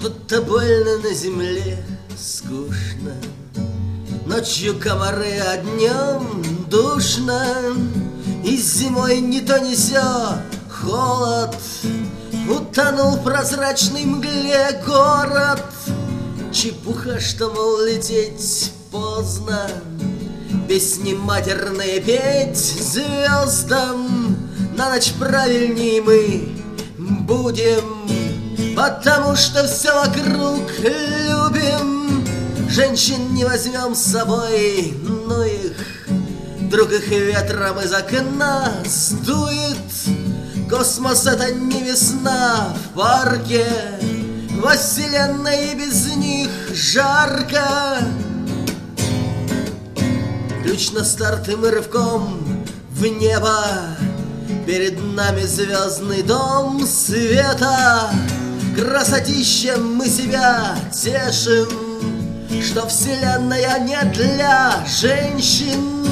Будто больно на земле скучно, ночью комары, а днем душно. И зимой ни то ни сё холод, утонул в прозрачной мгле город. Чепуха, что, мол, лететь поздно, песни матерные петь звездам. На ночь правильней мы будем, потому что все вокруг любим. Женщин не возьмем с собой, но их вдруг их ветром из окна сдует. Космос — это не весна в парке, во вселенной и без них жарко. Ключ на старт, и мы рывком в небо. Перед нами звездный дом света. Красотищем мы себя тешим, что вселенная не для женщин.